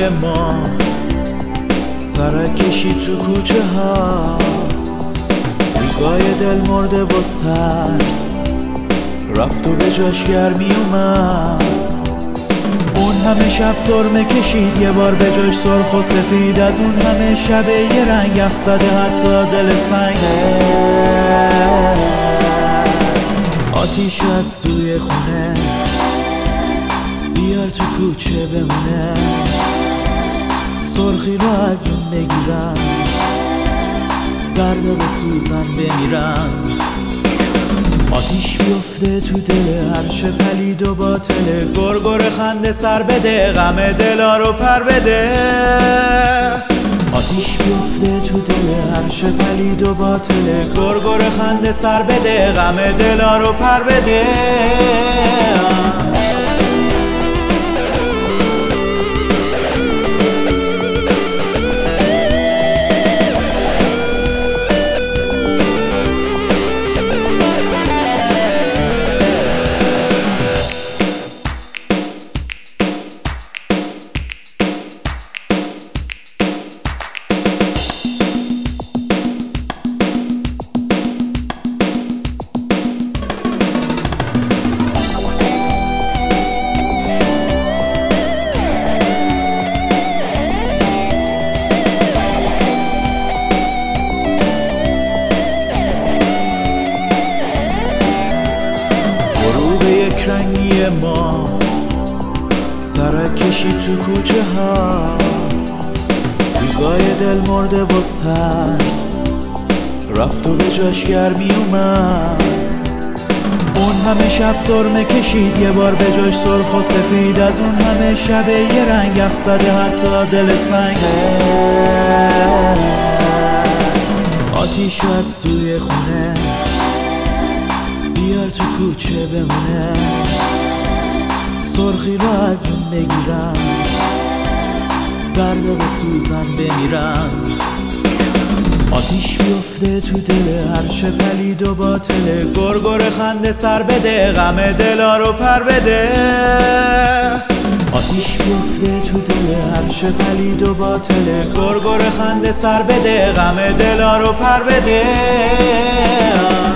ما سرک کشید تو کوچه ها، روزای دل مرده و سرد رفت و به جاش گرمی اومد. اون همه شب سرمه کشید، یه بار به جاش سرخ و سفید. از اون همه شب یه رنگ یخ زده حتی دل سنگه. آتیش از سوی خونه بیار تو کوچه بمونه، سرخی رو از اون بگیرن، زرد و بسوزن بمیرن. آتیش بیفته تو دل هرچه پلید و باطله، گرگر خنده سر بده، غم دلا رو پر بده. آتیش بیفته تو دل هرچه پلید و باطله، گرگر خنده سر بده، غم دلا رو پر بده. یک رنگی ما سرک کشید تو کوچه ها، روزای دل مرده و سرد رفت و به جاش گرمی اومد. اون همه شب سرمه کشید، یه بار به جاش سرخ و سفید. از اون همه شب یه رنگ یخ زده حتی دل سنگه. آتیش از سوی خونه بیار تو کوچه بمونه، سرخی رو از اون بگیرن، زرد و بسوزن بمیرن. آتیش بیفته تو دل هرچه پلید و باطله، گرگر خنده سر بده، غم دلا رو پر بده. آتیش بیفته تو دل هرچه پلید و باطله، گرگر خنده سر بده، غم دلا رو پر بده.